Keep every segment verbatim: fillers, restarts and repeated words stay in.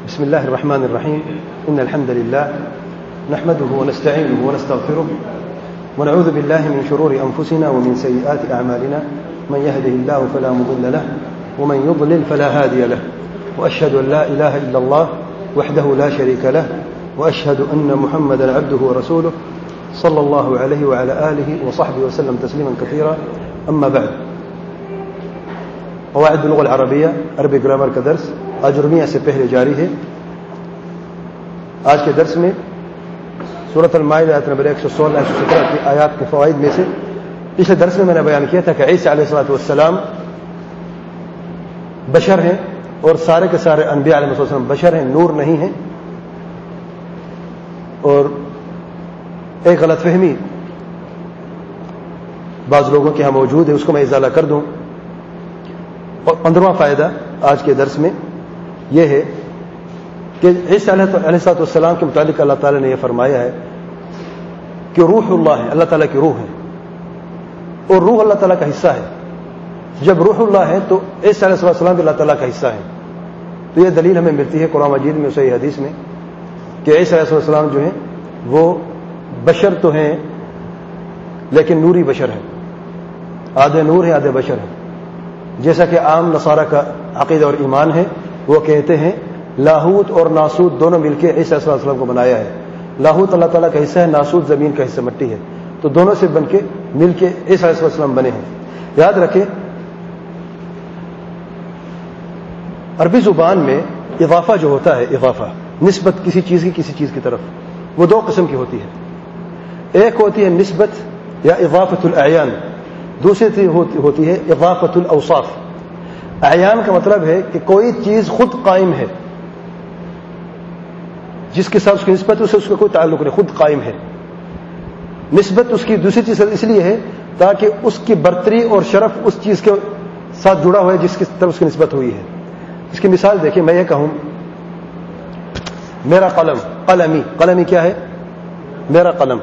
بسم الله الرحمن الرحيم. إن الحمد لله نحمده ونستعينه ونستغفره ونعوذ بالله من شرور أنفسنا ومن سيئات أعمالنا. من يهده الله فلا مضل له ومن يضلل فلا هادي له. وأشهد أن لا إله إلا الله وحده لا شريك له وأشهد أن محمدا عبده ورسوله صلى الله عليه وعلى آله وصحبه وسلم تسليما كثيرا. أما بعد، قواعد اللغة العربية عربی گرامر کا درس آج ارمیہ سے پہلے جاری ہے. آج کے درس میں سورۃ المائدہ آیت نمبر ایک سو سولہ ایک سو سترہ کی آیات کے فوائد میں سے پچھلے درس میں میں نے بیان کیا تھا کہ عیسیٰ علیہ الصلوۃ والسلام بشر ہیں اور سارے کے سارے انبیاء علیہ السلام بشر ہیں، نور نہیں ہیں. اور ایک غلط فہمی بعض لوگوں کے ہاں موجود ہے، اس کو میں ازالہ کر دوں. اور پندرہواں فائدہ آج کے درس میں یہ ہے کہ عیسیٰ علیہ السلام کے متعلق اللہ تعالیٰ نے یہ فرمایا ہے کہ روح اللہ ہے، اللہ تعالیٰ کی روح ہے، اور روح اللہ تعالیٰ کا حصہ ہے. جب روح اللہ ہے تو عیسیٰ علیہ السلام بھی اللہ تعالیٰ کا حصہ ہے. تو یہ دلیل ہمیں ملتی ہے قرآن مجید میں، صحیح حدیث میں، کہ عیسیٰ علیہ السلام جو ہیں وہ بشر تو ہیں لیکن نوری بشر ہیں، آدھے نور ہیں آدھے بشر ہیں. جیسا کہ عام نصارہ کا عقیدہ اور ایمان ہے، وہ کہتے ہیں لاہوت اور ناسوت دونوں مل کے عیسیٰ علیہ السلام کو بنایا ہے. لاہوت اللہ تعالیٰ کا حصہ ہے، ناسوت زمین کا حصہ مٹی ہے، تو دونوں سے بن کے مل کے عیسیٰ علیہ السلام بنے ہیں. یاد رکھیں عربی زبان میں اضافہ جو ہوتا ہے، اضافہ نسبت کسی چیز کی کسی چیز کی طرف، وہ دو قسم کی ہوتی ہے. ایک ہوتی ہے نسبت یا اضافت الاعیان، دوسری ہوتی ہے اضافت الاوصاف. اعیان کا مطلب ہے کہ کوئی چیز خود قائم ہے، جس کے ساتھ اس کی نسبت اسے اس کا کوئی تعلق نہیں، خود قائم ہے. نسبت اس کی دوسری چیز اس لیے ہے تاکہ اس کی برتری اور شرف اس چیز کے ساتھ جڑا ہوا ہے جس کی طرف اس کی نسبت ہوئی ہے. اس کی مثال دیکھیں، میں یہ کہوں میرا قلم، قلمی، قلمی کیا ہے؟ میرا قلم.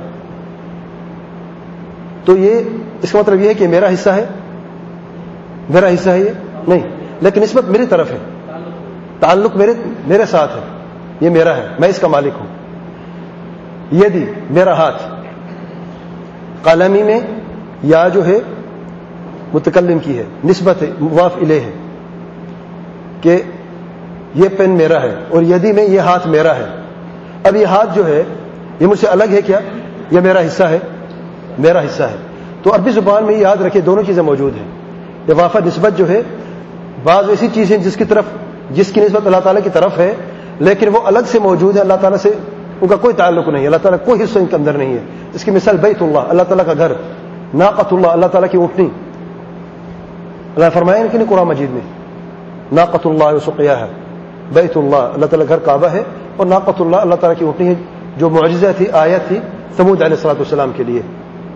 تو یہ اس کا مطلب یہ ہے کہ میرا حصہ ہے، میرا حصہ ہے یہ نہیں، لیکن نسبت میری طرف ہے، تعلق میرے میرے ساتھ ہے، یہ میرا ہے، میں اس کا مالک ہوں. یدی میرا ہاتھ. قلمی میں یا جو ہے متکلم کی ہے، نسبت ہے، مضاف الیہ ہے کہ یہ پین میرا ہے، اور یدی میں یہ ہاتھ میرا ہے. اب یہ ہاتھ جو ہے یہ مجھ سے الگ ہے کیا؟ یہ میرا حصہ ہے، میرا حصہ ہے. تو عربی زبان میں یاد رکھے دونوں چیزیں موجود ہیں. اضافہ نسبت جو ہے بعض ایسی چیزیں جس کی طرف جس کی نسبت اللہ تعالیٰ کی طرف ہے لیکن وہ الگ سے موجود ہے، اللہ تعالیٰ سے ان کا کوئی تعلق نہیں ہے، اللہ تعالیٰ کوئی حصہ ان کے اندر نہیں ہے. اس کی مثال بیت اللہ، اللہ تعالیٰ کا گھر. ناقۃ اللہ، اللہ تعالیٰ کی اونٹنی. اللہ نے فرمایا کہ نہیں قرآن مجید میں ناقۃ اللہ وسقیاھا. بیت اللہ اللہ تعالیٰ گھر کعبہ ہے، اور ناقۃ اللہ اللہ تعالیٰ کی اونٹنی ہے جو معجزہ تھی، آیت تھی ثمود علیہ الصلوۃ والسلام کے لیے.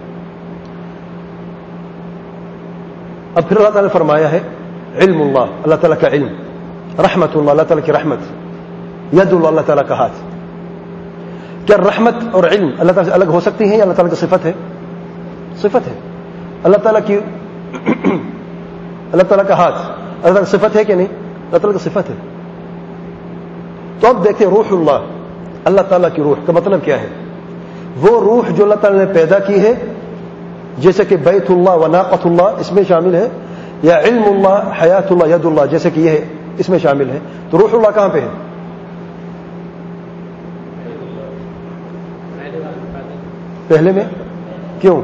اب پھر اللہ تعالیٰ نے فرمایا ہے علم اللہ، اللہ تعالیٰ کا علم. رحمت اللہ، اللہ تعالیٰ کی رحمت. ید اللہ، اللہ تعالیٰ کا ہاتھ. کیا رحمت اور علم اللہ تعالیٰ سے الگ ہو سکتی ہیں یا اللہ تعالیٰ کی صفت ہے؟ صفت ہے. اللہ تعالیٰ کی اللہ تعالیٰ کا ہاتھ اللہ تعالیٰ کی صفت ہے کہ نہیں؟ اللہ تعالیٰ کی صفت ہے. تو اب دیکھتے روح اللہ، اللہ تعالیٰ کی روح کا مطلب کیا ہے؟ وہ روح جو اللہ تعالیٰ نے پیدا کی ہے، جیسے کہ بیت اللہ و ناقۃ اللہ اس میں شامل ہے، یا علم اللہ، حیات اللہ، ید اللہ جیسے کہ یہ ہے اس میں شامل ہے. تو روح اللہ کہاں پہ ہے؟ پہلے میں. کیوں؟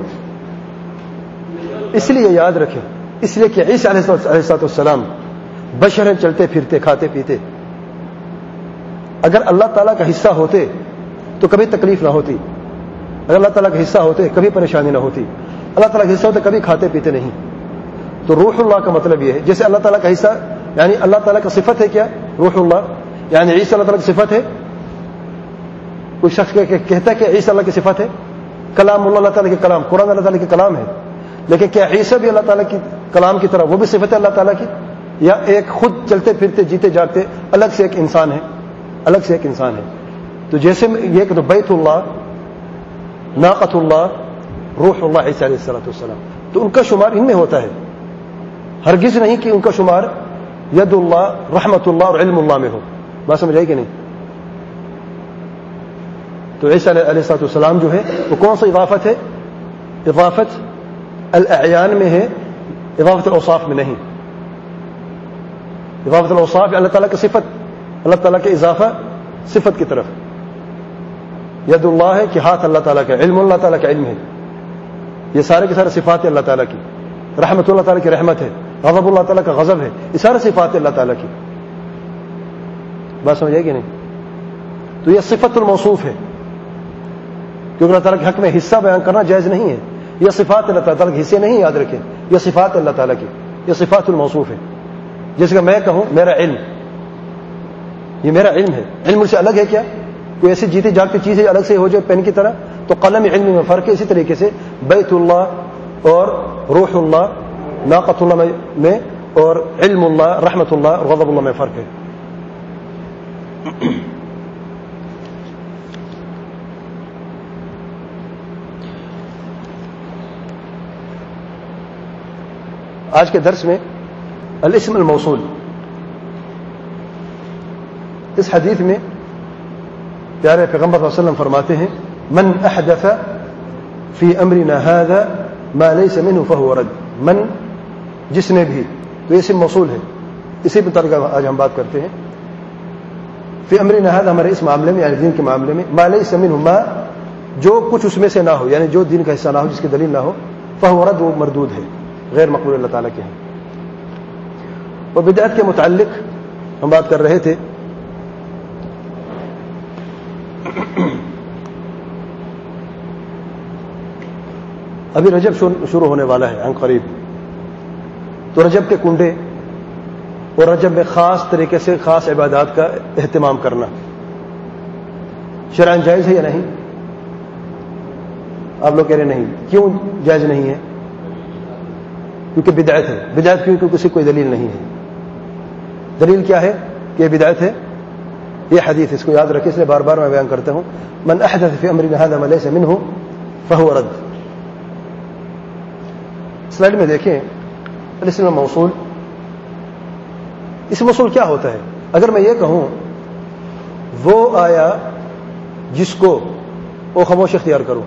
اس لیے یاد رکھیں، اس لیے کہ عیسیٰ علیہ السلام بشر ہیں، چلتے پھرتے کھاتے پیتے. اگر اللہ تعالیٰ کا حصہ ہوتے تو کبھی تکلیف نہ ہوتی، اگر اللہ تعالیٰ کا حصہ ہوتے کبھی پریشانی نہ ہوتی، اللہ تعالیٰ کا حصہ ہوتے کبھی کھاتے پیتے نہیں. تو روح اللہ کا مطلب یہ ہے جیسے اللہ تعالیٰ کا حصہ یعنی اللہ تعالیٰ کا صفت ہے. کیا روح اللہ یعنی عیسیٰ اللہ تعالیٰ کی صفت ہے؟ کوئی شخص کہتا ہے کہ عیسیٰ اللہ کی صفت ہے. کلام اللہ، اللہ تعالیٰ کے کلام، قرآن اللہ تعالیٰ کے کلام ہے، لیکن کیا عیسیٰ بھی اللہ تعالیٰ کی کلام کی طرح وہ بھی صفت ہے اللہ تعالیٰ کی، یا ایک خود چلتے پھرتے جیتے جاگتے الگ سے ایک انسان ہے، الگ سے ایک انسان ہے؟ تو جیسے یہ کہ بیت اللہ، ناقۃ اللہ، روح اللہ عیسیٰ علیہ السلام، تو ان کا شمار ان میں ہوتا ہے، ہرگز نہیں کہ ان کا شمار ید اللہ، رحمت اللہ اور علم اللہ میں ہو. بات سمجھ آئی کہ نہیں؟ تو عیسیٰ علیہ الصلوۃ والسلام جو ہے وہ کون سی اضافت ہے؟ اضافت الاعیان میں ہے، اضافت الاوصاف میں نہیں. اضافت الاوصاف اللہ تعالیٰ کی صفت، اللہ تعالیٰ کے اضافہ صفت کی طرف. ید اللہ ہے کہ ہاتھ اللہ تعالیٰ کا، علم اللہ تعالیٰ کا علم ہے، یہ سارے کے سارے صفات اللہ تعالیٰ کی. رحمت اللہ تعالیٰ کی رحمت ہے، غضب اللہ تعالیٰ کا غضب ہے، یہ سارے صفات اللہ تعالیٰ کی. بات سمجھ آئی کہ نہیں؟ تو یہ صفت الموصوف ہے، کیونکہ اللہ تعالیٰ کے حق میں حصہ بیان کرنا جائز نہیں ہے. یہ صفات اللہ تعالیٰ کے حصے نہیں، یاد رکھیں، یہ صفات اللہ تعالیٰ کی، یہ صفات الموصوف ہے. جیسے کہ میں کہوں میرا علم، یہ میرا علم ہے. علم مجھ سے الگ ہے کیا؟ کوئی ایسی جیتی جاگتی چیز ہے الگ سے ہو جائے پین کی طرح؟ تو قلم علم میں فرق ہے. اسی طریقے سے بیت اللہ اور روح اللہ، ناقۃ اللہ میں اور علم اللہ، رحمت اللہ اور غضب اللہ میں فرق ہے. آج کے درس میں الاسم الموصول، اس حدیث میں پیارے پیغمبر صلی اللہ علیہ وسلم فرماتے ہیں من احدث فی امرنا هذا ما ليس منه فهو رد. من، جس نے بھی، تو اسم موصول ہے. اسی متعلق آج ہم بات کرتے ہیں. فی امرنا هذا ہمارے اس معاملے میں، یعنی دین کے معاملے میں، ما ليس منه، ما جو کچھ اس میں سے نہ ہو، یعنی جو دین کا حصہ نہ ہو، جس کی دلیل نہ ہو، فهو رد، وہ مردود ہے، غیر مقبول اللہ تعالیٰ کے ہیں. اور بدعت کے متعلق ہم بات کر رہے تھے. ابھی رجب شروع ہونے والا ہے عن قریب، تو رجب کے کنڈے اور رجب میں خاص طریقے سے خاص عبادات کا اہتمام کرنا شرعاً جائز ہے یا نہیں؟ آپ لوگ کہہ رہے نہیں. کیوں جائز نہیں ہے؟ کیونکہ بدعت ہے. بدعت کیوں؟ کیونکہ اس کی کوئی دلیل نہیں ہے. دلیل کیا ہے کہ یہ بدعت ہے؟ یہ حدیث، اس کو یاد رکھیں، اس لیے بار بار میں بیان کرتا ہوں. من احدث فی امرنا هذا ما ليس منه فهو رد. سلائڈ میں دیکھیں الاسم الموصول. اسم موصول کیا ہوتا ہے؟ اگر میں یہ کہوں وہ آیا جس کو، وہ خاموش اختیار کرو،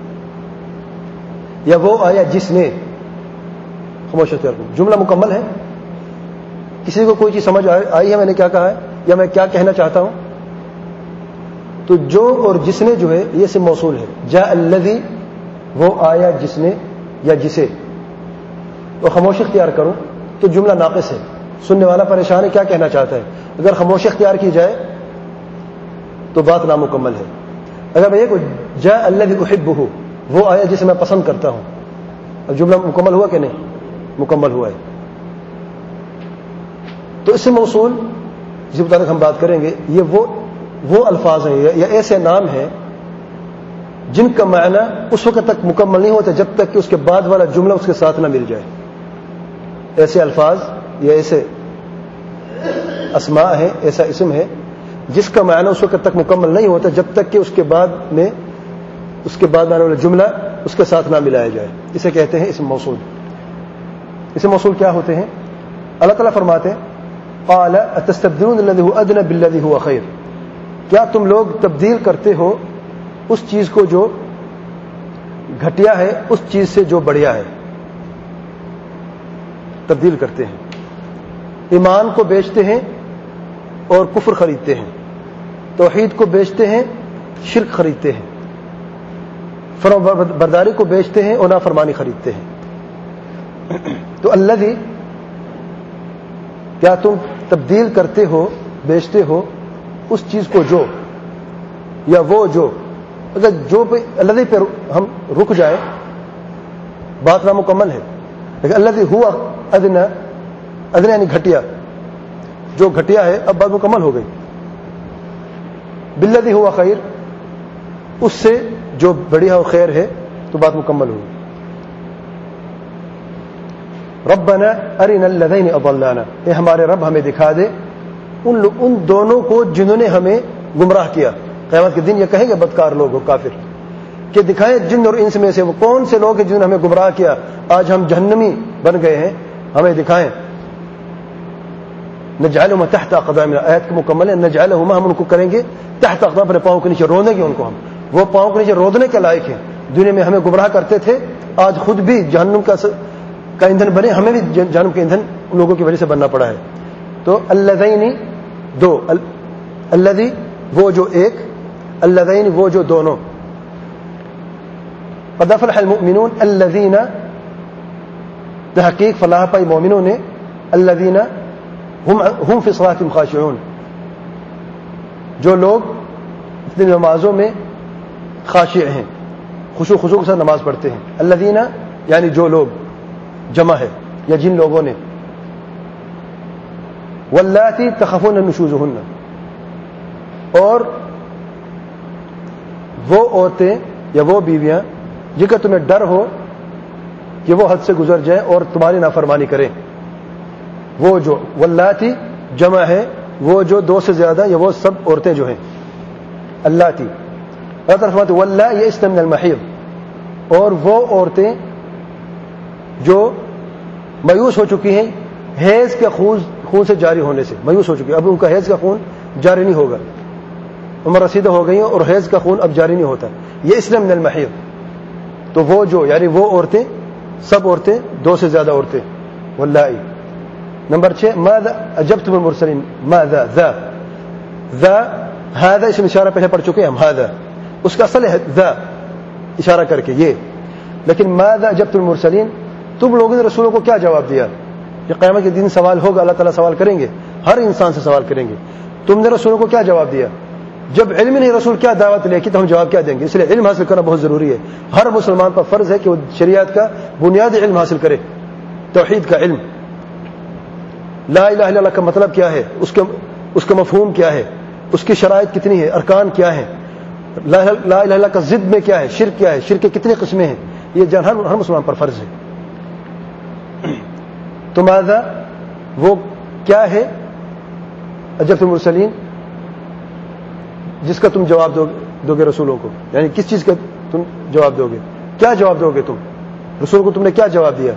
یا وہ آیا جس نے، خاموش اختیار کرو. جملہ مکمل ہے؟ کسی کو کوئی چیز سمجھ آئی ہے میں نے کیا کہا ہے یا میں کیا کہنا چاہتا ہوں؟ تو جو اور جس نے جو ہے یہ اسم موصول ہے. جاء الذی، وہ آیا جس نے یا جسے، اور خاموش اختیار کروں تو جملہ ناقص ہے. سننے والا پریشان ہے، کیا کہنا چاہتا ہے؟ اگر خاموش اختیار کی جائے تو بات نامکمل ہے. اگر میں یہ کہ جاء الذی احبہ، وہ آیا جسے میں پسند کرتا ہوں، اب جملہ مکمل ہوا کہ نہیں؟ مکمل ہوا ہے. تو اسم موصول جس مطابق ہم بات کریں گے، یہ وہ وہ الفاظ ہیں یا ایسے نام ہیں جن کا معنی اس وقت تک مکمل نہیں ہوتا جب تک کہ اس کے بعد والا جملہ اس کے ساتھ نہ مل جائے. ایسے الفاظ یا ایسے اسماء ہیں، ایسا اسم ہے جس کا معنی اس وقت تک مکمل نہیں ہوتا جب تک کہ اس کے بعد میں اس کے بعد آنے والا جملہ اس کے ساتھ نہ ملایا جائے. اسے کہتے ہیں اسم موصول. اسم موصول کیا ہوتے ہیں؟ اللہ تعالیٰ فرماتے ہیں قال اتستبدلون الذي هو ادنى بالذي هو خير، کیا تم لوگ تبدیل کرتے ہو اس چیز کو جو گھٹیا ہے اس چیز سے جو بڑھیا ہے. تبدیل کرتے ہیں. ایمان کو بیچتے ہیں اور کفر خریدتے ہیں. توحید کو بیچتے ہیں، شرک خریدتے ہیں. فرما برداری کو بیچتے ہیں اور نافرمانی خریدتے ہیں. تو الذی، کیا تم تبدیل کرتے ہو، بیچتے ہو اس چیز کو جو، یا وہ جو. اگر جو پہ الذی پہ ہم رک جائے بات نامکمل ہے. لیکن الذی ہوا ادنی، ادنی یعنی گھٹیا، جو گھٹیا ہے اب بات مکمل ہو گئی. بالذی ہوا خیر، اس سے جو بڑھیا اور خیر ہے تو بات مکمل ہوگی. ربنا ارنا الذین اضلانا، اے ہمارے رب ہمیں دکھا دے ان ان دونوں کو جنہوں نے ہمیں گمراہ کیا. قیامت کے دن یہ کہیں گے بدکار لوگ ہو، کافر، کہ دکھائیں جن اور انس میں سے وہ کون سے لوگ ہیں جنہوں نے ہمیں گمراہ کیا، آج ہم جہنمی بن گئے ہیں، ہمیں دکھائیں. نجعلہم تحت اقدامنا، آیت کی مکمل ہے نجعلہم، ہم ان کو کریں گے تحت اقدام، اپنے پاؤں کے نیچے رودیں گے ان کو ہم، وہ پاؤں کے نیچے رودنے کے لائق ہیں. دنیا میں ہمیں گمراہ کرتے تھے، آج خود بھی جہنم کا کا ایندھن بنے، ہمیں بھی جہنم کے ایندھن ان لوگوں کی وجہ سے بننا پڑا ہے. تو اللذین دو، الذی وہ جو ایک، اللذین وہ جو دونوں. قد افلح المؤمنون الذین تحقیق فلاح پائی مومنوں نے، الذین ہم ہم فی صلاتہم خاشعون جو لوگ اپنی نمازوں میں خاشع ہیں، خشوع خضوع کے ساتھ نماز پڑھتے ہیں. الذین یعنی جو لوگ، جمع ہے یا جن لوگوں نے. واللاتی تخافون نشوزہن اور وہ عورتیں یا وہ بیویاں جن کا تمہیں ڈر ہو کہ وہ حد سے گزر جائیں اور تمہاری نافرمانی کریں. وہ جو واللاتی جمع ہے وہ جو دو سے زیادہ یا وہ سب عورتیں جو ہیں. اللاتی فرماتے واللہ یئسن من المحیض اور وہ عورتیں جو مایوس ہو چکی ہیں حیض کے خون خون سے جاری ہونے سے، مایوس ہو چکی ہیں، اب ان کا حیض کا خون جاری نہیں ہوگا، عمر رسیدہ ہو گئی ہیں اور حیض کا خون اب جاری نہیں ہوتا. یئسن من المحیض تو وہ جو یعنی وہ عورتیں، سب عورتیں، دو سے زیادہ عورتیں. واللائی. نمبر چھ ماذا اجبتم المرسلین، ماذا ذا ذا هذا اسم اشارہ پہلے پڑھ چکے ہیں ہم، هذا اس کا اصل ہے ذا اشارہ کر کے یہ، لیکن ماذا اجبتم المرسلین تم لوگوں نے رسولوں کو کیا جواب دیا. یہ قیامت کے دن سوال ہوگا، اللہ تعالیٰ سوال کریں گے، ہر انسان سے سوال کریں گے. تم نے رسولوں کو کیا جواب دیا؟ جب علم نہیں رسول کیا دعوت لے کی تو ہم جواب کیا دیں گے؟ اس لیے علم حاصل کرنا بہت ضروری ہے. ہر مسلمان پر فرض ہے کہ وہ شریعت کا بنیادی علم حاصل کرے، توحید کا علم، لا الہ الا اللہ کا مطلب کیا ہے، اس کے اس کا مفہوم کیا ہے، اس کی شرائط کتنی ہے، ارکان کیا ہیں، لا الہ الا اللہ کا ضد میں کیا ہے، شرک کیا ہے، شرک کے کتنے قسمیں ہیں، یہ جان ہر, ہر مسلمان پر فرض ہے. تمہارا وہ کیا ہے اجبتم المرسلین جس کا تم جواب دو, دو گے رسولوں کو، یعنی کس چیز کا تم جواب دو گے، کیا جواب دو گے تم رسول کو، تم نے کیا جواب دیا.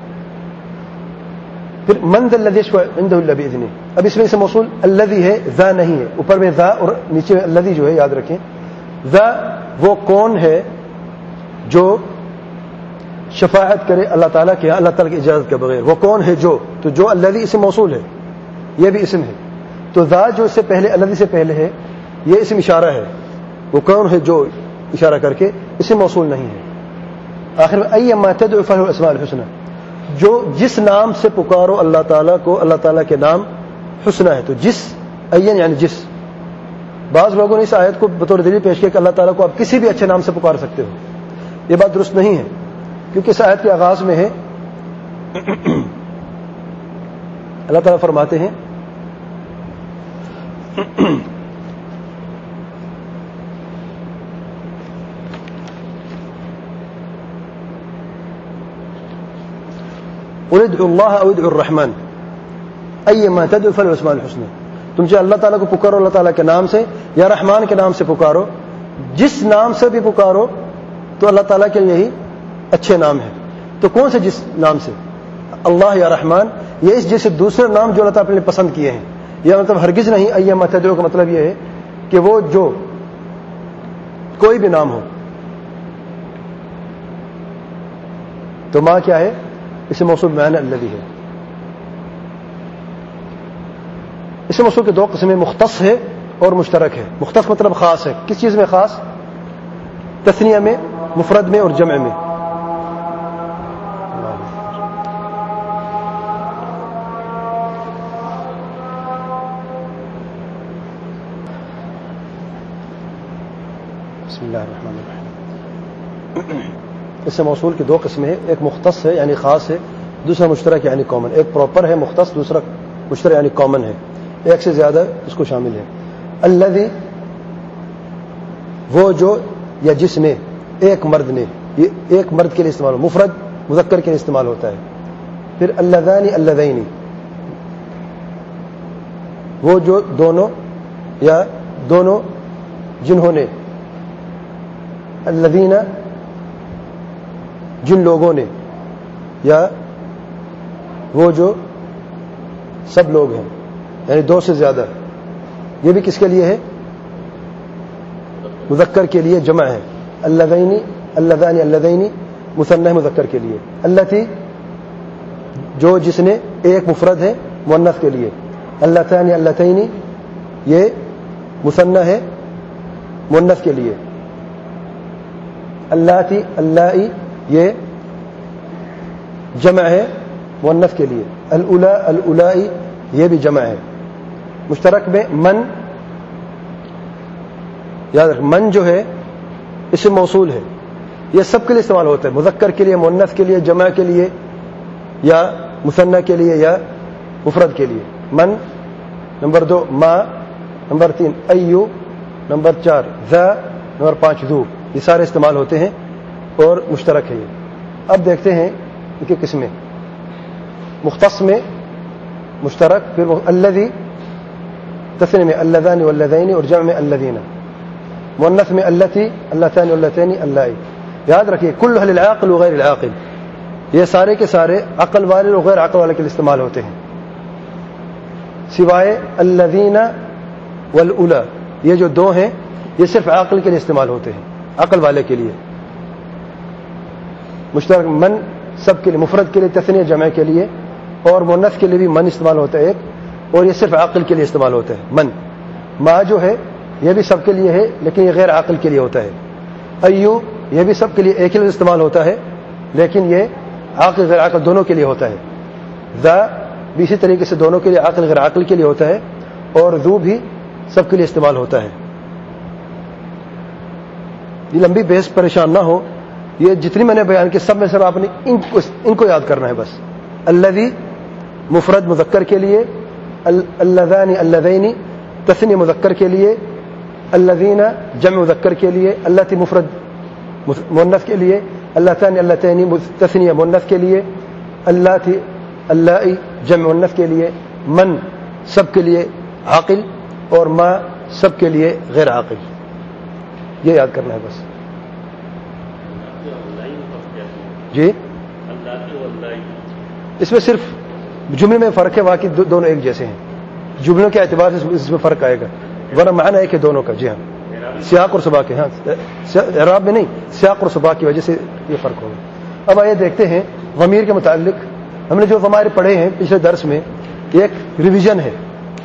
پھر من ذا الذی یشفع عنده الا باذنہ، اب اس میں سے موصول الذی ہے، ذا نہیں ہے، اوپر میں ذا اور نیچے میں الذی جو ہے، یاد رکھیں ذا وہ کون ہے جو شفاعت کرے اللہ تعالیٰ کے، اللہ تعالیٰ کی اجازت کے بغیر، وہ کون ہے جو، تو جو الذی اسم موصول ہے، یہ بھی اسم ہے، تو ذا جو اس سے پہلے الذی سے پہلے ہے یہ اسم اشارہ ہے، وہ کون ہے جو اشارہ کر کے، اسم موصول نہیں ہے. آخر میں ایما تدعو فلہ الاسماء الحسنى، جو جس نام سے پکارو اللہ تعالیٰ کو، اللہ تعالیٰ کے نام حسنہ ہے. تو جس این یعنی جس، بعض لوگوں نے اس آیت کو بطور دلیل پیش کیا کہ اللہ تعالیٰ کو آپ کسی بھی اچھے نام سے پکار سکتے ہو. یہ بات درست نہیں ہے، کیونکہ اس آیت کے آغاز میں ہے اللہ تعالیٰ فرماتے ہیں قل ادعوا اللہ او ادعوا الرحمن ایما تدعوا فلہ الاسماء الحسنى، تم چاہے اللہ تعالیٰ کو پکارو اللہ تعالیٰ کے نام سے یا رحمان کے نام سے پکارو، جس نام سے بھی پکارو تو اللہ تعالیٰ کے یہی اچھے نام ہیں. تو کون سے جس نام سے، اللہ یا رحمان، یہ اس جیسے دوسرے نام جو اللہ تعالیٰ نے پسند کیے ہیں. یہ مطلب ہرگز نہیں ایما تدعو کا مطلب یہ ہے کہ وہ جو کوئی بھی نام ہو. تو ماں کیا ہے، اسے موصول معنی الذی ہے. اسے موصول کے دو قسمیں، مختص ہے اور مشترک ہے. مختص مطلب خاص ہے، کس چیز میں خاص؟ تثنیہ میں، مفرد میں اور جمع میں. بسم اللہ الرحمن الرحیم. اس سے موصول کی دو قسمیں ہیں، ایک مختص ہے یعنی خاص ہے، دوسرا مشترک یعنی کامن. ایک پراپر ہے مختص، دوسرا مشترک یعنی کامن ہے، ایک سے زیادہ اس کو شامل ہے. الذی وہ جو یا جس میں، ایک مرد نے، یہ ایک مرد کے لیے استعمال، مفرد مذکر کے لیے استعمال ہوتا ہے. پھر اللذان اللذین وہ جو دونوں یا دونوں جنہوں نے، الذین جن لوگوں نے، یا وہ جو سب لوگ ہیں. یعنی دو سے زیادہ. یہ بھی کس کے لیے ہے؟ مذکر کے لیے جمع ہے. اللذین اللذان اللذین مثنى مذکر کے لیے. اللتی جو جس نے ایک مفرد ہے مؤنث کے لیے. اللتان اللتین یہ مثنى ہے مؤنث کے لیے. اللاتی اللائی یہ جمع ہے مؤنث کے لیے. الاولا الاولائی یہ بھی جمع ہے. مشترک میں من، یاد رکھ من جو ہے اسم موصول ہے، یہ سب کے لیے استعمال ہوتا ہے، مذکر کے لیے، مؤنث کے لیے، جمع کے لیے، یا مثنى کے لیے، یا مفرد کے لیے. من نمبر دو، ما نمبر تین، ایو نمبر چار، ذا نمبر پانچ، ذو. یہ سارے استعمال ہوتے ہیں اور مشترک ہے یہ. اب دیکھتے ہیں ان کی قسمیں. مختص میں مشترک، پھر الذی تثنیہ میں اللذان واللذین اور جمع میں الذین. مؤنث میں اللتی اللتان واللتین اللائی. یاد رکھیے کل اہل العاقل وغیر العاقل، یہ سارے کے سارے عقل والے اور غیر عقل والے کے لیے استعمال ہوتے ہیں، سوائے الذین والاولا. یہ جو دو ہیں یہ صرف عاقل کے لیے استعمال ہوتے ہیں، عقل والے کے لیے. مشترک من سب کے لیے، مفرد کے لیے تثنیہ، جمع کے لیے، اور مؤنث کے لیے بھی من استعمال ہوتا ہے ایک، اور یہ صرف عاقل کے لیے استعمال ہوتا ہے من. ما جو ہے یہ بھی سب کے لیے ہے لیکن یہ غیر عاقل کے لیے ہوتا ہے. ایو یہ بھی سب کے لیے ایک ہی لفظ استعمال ہوتا ہے لیکن یہ عاقل غیر عاقل دونوں کے لیے ہوتا ہے. ذا بھی اسی طریقے سے دونوں کے لیے، عاقل غیر عاقل کے لیے ہوتا ہے، اور ذو بھی سب کے لیے استعمال ہوتا ہے. یہ لمبی بحث، پریشان نہ ہو، یہ جتنی میں نے بیان کی سب میں سب آپ نے ان کو ان کو یاد کرنا ہے بس. الذی مفرد مذکر کے لیے، اللذان اللذین تثنیہ مذکر کے لیے، الذین جمع مذکر کے لیے، اللتی مفرد مؤنث کے لیے، اللتان اللتین تثنیہ مؤنث کے لیے، اللاتی اللائی جمع مؤنث کے لیے، من سب کے لیے عاقل، اور ما سب کے لیے غیر عاقل. یہ یاد کرنا ہے بس. جی اس میں صرف جملے میں فرق ہے، باقی دونوں ایک جیسے ہیں. جملوں کے اعتبار سے اس میں فرق آئے گا، ورنہ معنی ہے کہ دونوں کا. جی ہاں، سیاق اور سباق کے، ہاں اعراب میں نہیں، سیاق اور سباق کی وجہ سے یہ فرق ہوگا. اب آئیے دیکھتے ہیں ضمیر کے متعلق. ہم نے جو ضمائر پڑھے ہیں پچھلے درس میں، ایک ریویژن ہے،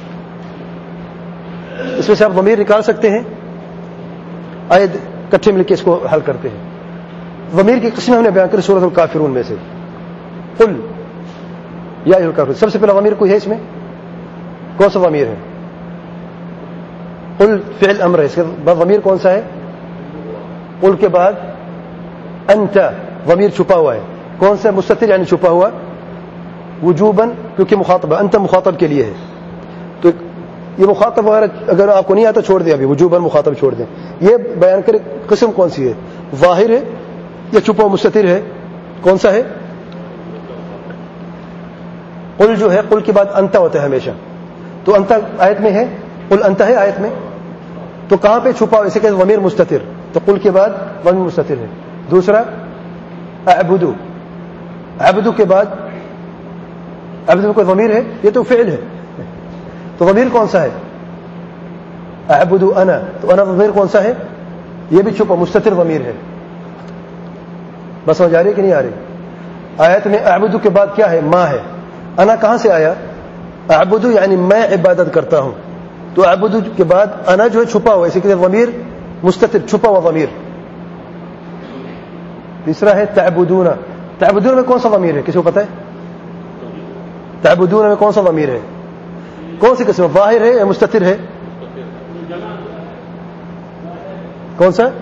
اس میں سے آپ ضمیر نکال سکتے ہیں. آئے کٹھے مل کے اس کو حل کرتے ہیں. ضمیر کی قسمیں ہم نے بیان کری سورۃ الکافرون میں سے. قل یا ایھا الکافرون، سب سے پہلا ضمیر کوئی ہے اس میں؟ کون سا ضمیر ہے؟ قل فعل امر ہے، اس کا ضمیر کون سا ہے؟ قل کے بعد انت ضمیر چھپا ہوا ہے. کون سا؟ مستتر یعنی چھپا ہوا. وجوباً کیونکہ مخاطب انت مخاطب کے لیے ہے، تو یہ مخاطب وغیرہ اگر آپ کو نہیں آتا چھوڑ دیں، ابھی وجوباً مخاطب چھوڑ دیں. یہ بیان کرے قسم کون سی ہے، ظاہر ہے یا چھپا مستتر ہے؟ کون سا ہے؟ قل جو ہے، قل کے بعد انت ہوتا ہے ہمیشہ، تو انت آیت میں ہے، قل انت ہے آیت میں، تو کہاں پہ چھپا؟ اسے کہتے ہیں ضمیر مستتر، تو قل کے بعد ضمیر مستتر ہے. دوسرا اعبدو، اعبدو کے بعد اعبدو کوئی ضمیر ہے؟ یہ تو فعل ہے، تو ضمیر کون سا ہے؟ اعبدو انا، تو انا ضمیر کون سا ہے؟ یہ بھی چھپا مستتر ضمیر ہے. بس سمجھ آ رہی کہ نہیں آ رہی؟ آیت میں اعبدو کے بعد کیا ہے؟ ما ہے. انا کہاں سے آیا؟ اعبدو یعنی میں عبادت کرتا ہوں، تو اعبدو کے بعد انا جو ہے چھپا ہوا، اسی کے ضمیر مستتر چھپا ہوا ضمیر. تیسرا ہے تعبدون. تعبدون میں کون سا ضمیر ہے؟ کسی کو پتہ ہے؟ تعبدون میں کون سا ضمیر ہے؟ کون سی قسم؟ ظاہر ہے یا مستتر ہے؟ کون سا؟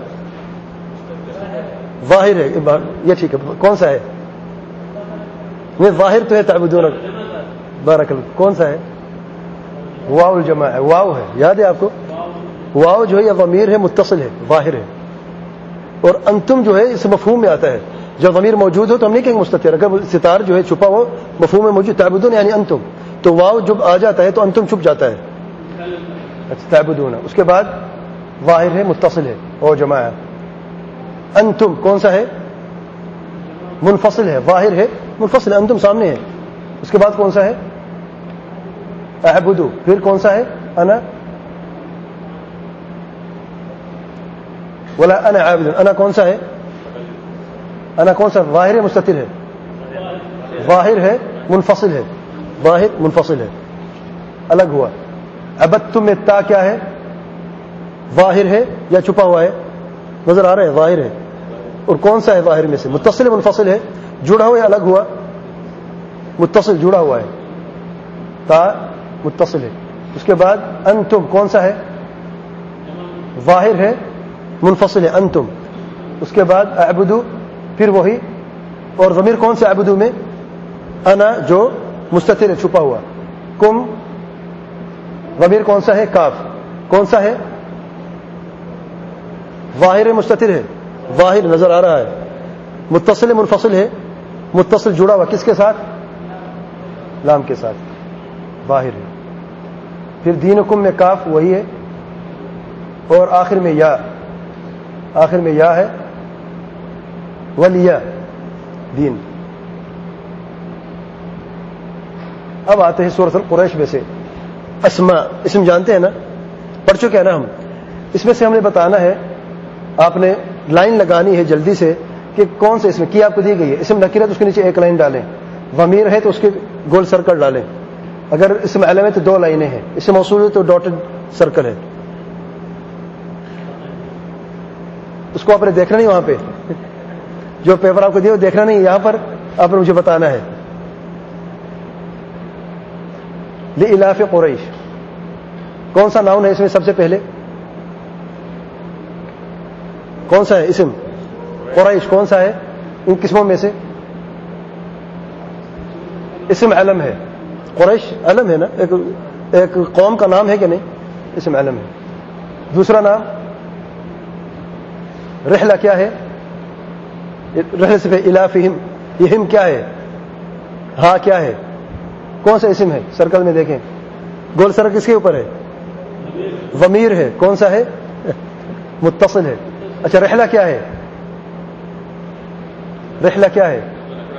ظاہر ہے. یہ ٹھیک ہے. کون سا ہے؟ وہ ظاہر تو ہے تعبدون. بارک اللہ. کون سا ہے؟ واو الجماع ہے، واو ہے، یاد ہے آپ کو؟ واو جو ہے یہ ضمیر ہے، متصل ہے، ظاہر ہے. اور انتم جو ہے اس مفہوم میں آتا ہے، جب ضمیر موجود ہو تو ہم نہیں کہیں گے مستتر. اگر ستار جو ہے چھپا ہو مفہوم میں موجود، تعبدون یعنی انتم، تو واو جب آ جاتا ہے تو انتم چھپ جاتا ہے. اچھا تعبدون. اس کے بعد ظاہر ہے، متصل ہے، او جماع ہے. انتم کون سا ہے؟ منفصل ہے، ظاہر ہے، منفصل ہے، انتم سامنے ہے. اس کے بعد کون سا ہے؟ اعبدو پھر کون سا ہے انا ولا انا عابد انا کون سا ہے انا کون سا ظاہر ہے مستتر ہے ظاہر ہے منفصل ہے ظاہر منفصل ہے الگ ہوا عبدتم میں تا کیا ہے ظاہر ہے یا چھپا ہوا ہے نظر آ رہا ہے ظاہر ہے اور کون سا ہے ظاہر میں سے متصل منفصل ہے جڑا ہوا یا الگ ہوا متصل جڑا ہوا ہے تا متصل ہے اس کے بعد انتم کون سا ہے ظاہر ہے منفصل ہے انتم اس کے بعد اعبدو پھر وہی اور ضمیر کون سے اعبدو میں انا جو مستتر ہے چھپا ہوا کم ضمیر کون سا ہے کاف کون سا ہے ظاہر مستتر ہے ظاہر نظر آ رہا ہے متصل منفصل ہے متصل جڑا ہوا کس کے ساتھ لام کے ساتھ ظاہر ہے پھر دینکم میں کاف وہی ہے اور آخر میں یا آخر میں یا ہے ولیہ دین اب آتے ہیں سورۃ القریش میں سے اسماء اسم جانتے ہیں نا پڑھ چکے ہیں نا ہم اس میں سے ہم نے بتانا ہے آپ نے لائن لگانی ہے جلدی سے کہ کون سے اسم کی آپ کو دی گئی ہے اسم نکرہ تو اس کے نیچے ایک لائن ڈالیں ضمیر ہے تو اس کے گول سرکل ڈالیں اگر اسم علم ہے تو دو لائنیں ہیں اسم موصول ہے تو ڈاٹڈ سرکل ہے اس کو آپ نے دیکھنا نہیں وہاں پہ جو پیپر آپ کو دیا وہ دیکھنا نہیں یہاں پر آپ نے مجھے بتانا ہے لإلاف قریش کون سا ناؤن ہے اس میں سب سے پہلے کون سا ہے اسم قریش کون سا ہے ان قسموں میں سے اسم علم ہے قریش علم ہے نا ایک ایک قوم کا نام ہے کہ نہیں اسم علم ہے دوسرا نام رحلہ کیا ہے رحلہ سے الافہم یہ ہم کیا ہے ہاں کیا ہے کون سا اسم ہے سرکل میں دیکھیں گول سرکل کس کے اوپر ہے ضمیر ہے کون سا ہے متصل ہے اچھا رحلہ کیا ہے رحلہ کیا ہے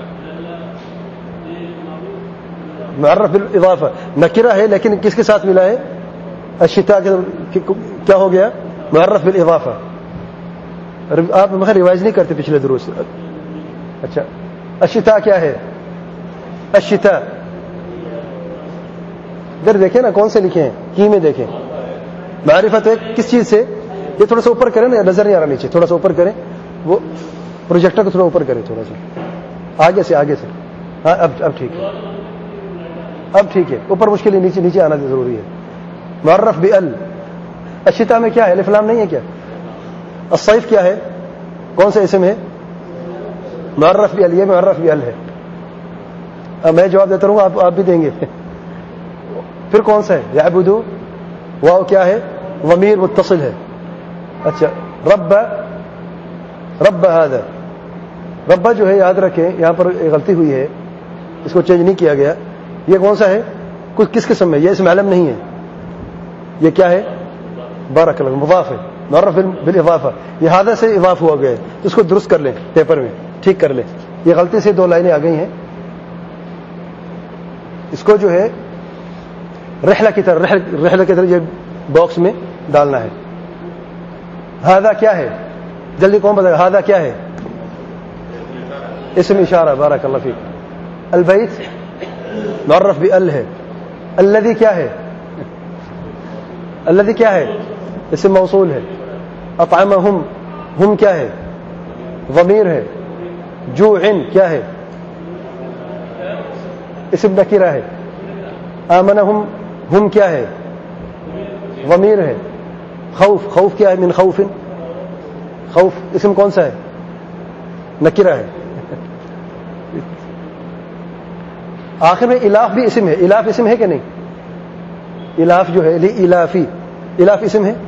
معرف بالاضافہ نکرہ ہے لیکن کس کے ساتھ ملا ہے الشتاء کیا ہو گیا معرف بالاضافہ آپ مگر ریوائز نہیں کرتے پچھلے دروس اچھا الشتاء کیا ہے الشتاء ادھر دیکھیں نا کون سے لکھے ہیں کی میں دیکھیں معرفت ہے کس چیز سے یہ تھوڑا سا اوپر کریں نا نظر نہیں آ رہا نیچے تھوڑا سا اوپر کریں وہ پروجیکٹر کو تھوڑا اوپر کریں تھوڑا سا آگے سے آگے سے ہاں اب اب ٹھیک ہے اب ٹھیک ہے اوپر مشکل ہے نیچے نیچے آنا ضروری ہے معرف بال الشتاء میں کیا ہے الف لام نہیں ہے کیا الصيف کیا ہے کون سا اسم ہے معرف بال یہ معرف بال ہے اب میں جواب دیتا رہوں آپ آپ بھی دیں گے پھر کون سا ہے یعبدو واو کیا ہے ضمیر متصل ہے اچھا رب رب هذا رب جو ہے یاد رکھیں یہاں پر غلطی ہوئی ہے اس کو چینج نہیں کیا گیا یہ کون سا ہے کچھ کس قسم میں یہ اسم علم نہیں ہے یہ کیا ہے بارک اللہ مضاف ہے معرف بالاضافہ یہ هذا سے اضاف ہوا گیا ہے تو اس کو درست کر لیں پیپر میں ٹھیک کر لیں یہ غلطی سے دو لائنیں آ گئی ہیں اس کو جو ہے رحلہ کی طرح رحلہ کی طرح یہ باکس میں ڈالنا ہے هذا کیا ہے جلدی کون بتائے هذا کیا ہے اسم اشارہ بارک اللہ فیک البیت معرف بال ہے الذی کیا ہے الذی کیا ہے اسم موصول ہے اطعمہم ہم کیا ہے ضمیر ہے جوع کیا ہے اسم نکرہ ہے آمنہم ہم کیا ہے ضمیر ہے خوف خوف کیا ہے من خوف خوف اسم کون سا ہے نکرہ ہے آخر میں الاف بھی اسم ہے الاف اسم ہے کہ نہیں الاف جو ہے الافی الاف اسم ہے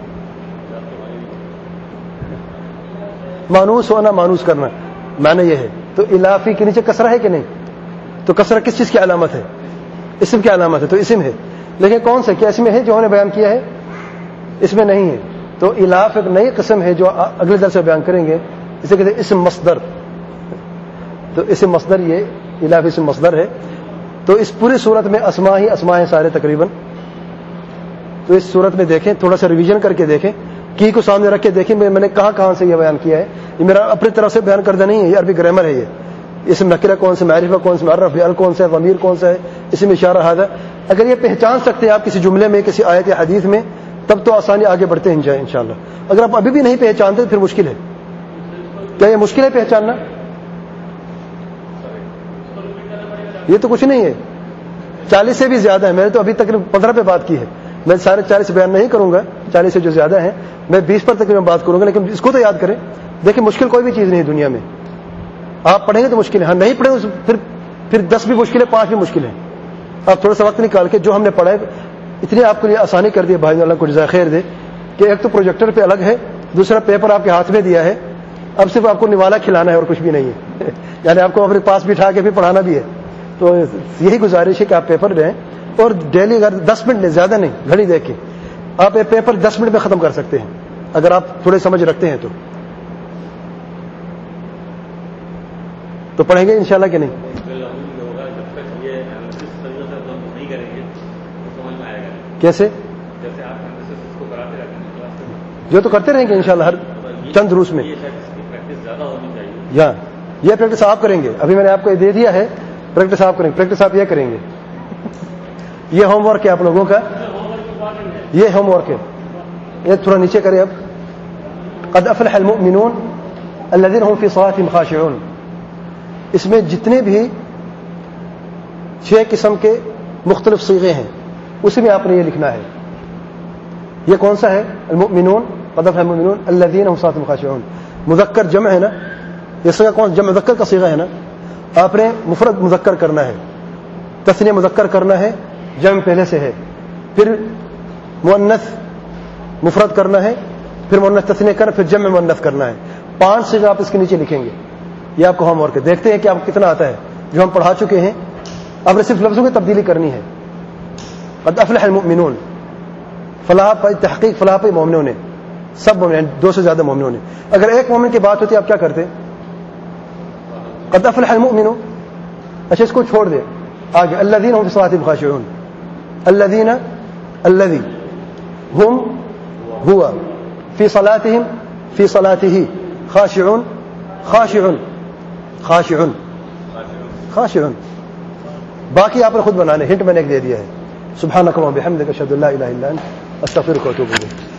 مانوس ہونا مانوس کرنا معنی یہ ہے تو الافی کے نیچے کسرہ ہے کہ نہیں تو کسرہ کس چیز کی علامت ہے اسم کی علامت ہے تو اسم ہے لیکن کون سے کیا اسم ہے جو ہم نے بیان کیا ہے اس میں نہیں ہے تو الاف ایک نئی قسم ہے جو اگلے درس میں بیان کریں گے اسے کہتے ہیں اسم مصدر تو اسم مصدر یہ الاف اسم مصدر ہے تو اس پوری صورت میں اسماء ہی اسماء ہیں سارے تقریباً تو اس صورت میں دیکھیں, تھوڑا سا ریویژن کر کے دیکھیں, کی کو سامنے رکھ کے دیکھیں میں نے کہاں کہاں سے یہ بیان کیا ہے. یہ میرا اپنی طرف سے بیان کردہ نہیں ہے, یہ عربی گرامر ہے. یہ اسم نکرہ کون سے, معرفہ کون سے, معرف فعل کون سا ہے, ضمیر کون سا ہے, اسم اشارہ ہذا. اگر یہ پہچان سکتے ہیں آپ کسی جملے میں, کسی آیت یا حدیث میں, تب تو آسانی آگے بڑھتے ہیں انشاءاللہ. اگر آپ ابھی بھی نہیں پہچانتے پھر مشکل ہے. کیا یہ مشکل ہے پہچاننا؟ یہ تو کچھ نہیں ہے, چالیس سے بھی زیادہ ہے. میں نے تو ابھی تقریباً پندرہ پہ بات کی ہے, میں سارے چالیس بیان نہیں کروں گا, چالیس سے جو زیادہ ہیں میں بیس پر تقریباً بات کروں گا. لیکن اس کو تو یاد کریں. دیکھیں مشکل کوئی بھی چیز نہیں دنیا میں, آپ پڑھیں گے تو مشکل ہے, ہاں نہیں پڑھیں پھر پھر دس بھی مشکل ہے, پانچ بھی مشکل ہے. آپ تھوڑا سا وقت نکال کے جو ہم نے پڑھا ہے اتنی آپ کے لیے آسانی کر دی بھائی, اللہ کو جزائے خیر دے, کہ ایک تو پروجیکٹر پہ الگ ہے, دوسرا پیپر آپ کے ہاتھ میں دیا ہے, اب صرف آپ کو نوالا کھلانا ہے اور کچھ بھی نہیں ہے. یعنی آپ کو اپنے پاس بٹھا کے بھی پڑھانا بھی ہے. تو یہی گزارش ہے کہ آپ پیپر لیں اور ڈیلی اگر دس منٹ لیں, زیادہ نہیں, گھڑی دیکھ کے آپ یہ پیپر دس منٹ میں ختم کر سکتے ہیں اگر آپ تھوڑے سمجھ رکھتے ہیں تو. تو پڑھیں گے انشاءاللہ کہ نہیں؟ کیسے؟ جو تو کرتے رہیں گے انشاءاللہ ہر چند دروس میں. یا یہ پریکٹس آپ کریں گے, ابھی میں نے آپ کو یہ دے دیا ہے, پریکٹس آپ کریں گے. پریکٹس آپ یہ کریں گے, یہ ہوم ورک ہے آپ لوگوں کا, یہ ہوم ورک ہے. یہ تھوڑا نیچے کریں اب. قد افلح المؤمنون الذين هم في صلاتهم خاشعون. اس میں جتنے بھی چھ قسم کے مختلف صیغے ہیں اسی میں آپ نے یہ لکھنا ہے. یہ کون سا ہے؟ المؤمنون, قد افلح المؤمنون الذين هم في صلاتهم خاشعون. مذکر جمع ہے نا, یہ صیغہ کون؟ جمع مذکر کا صیغہ ہے نا. آپ نے مفرد مذکر کرنا ہے, تثنیہ مذکر کرنا ہے, جمع پہلے سے ہے, پھر مؤنث مفرد کرنا ہے, پھر مؤنث تثنیہ کرنا, پھر جمع مؤنث کرنا ہے. پانچ صیغے آپ اس کے نیچے لکھیں گے. یہ آپ کو ہوم ورک ہے. دیکھتے ہیں کہ آپ کو کتنا آتا ہے. جو ہم پڑھا چکے ہیں آپ نے صرف لفظوں کی تبدیلی کرنی ہے. قد افلح المؤمنون, فلاح پہ تحقیق, فلاح پہ مومنوں نے, سب مومن, دو سے زیادہ مومنوں نے. اگر ایک مومن کی بات ہوتی آپ کیا کرتے؟ قد افلح المؤمنون. اچھا اس کو چھوڑ دیں, آگے الذین هم فی صلاتهم خاشعون. الذین الذی هم هو فی صلاتهم فی صلاته خاشعون خاشعون خاشعون خاشعون. باقی آپ نے خود بنانے, ہنٹ میں نے ایک دے دیا ہے. سبحانک اللہم وبحمدک اشہد ان لا الہ الا انت استغفرک واتوب الیک.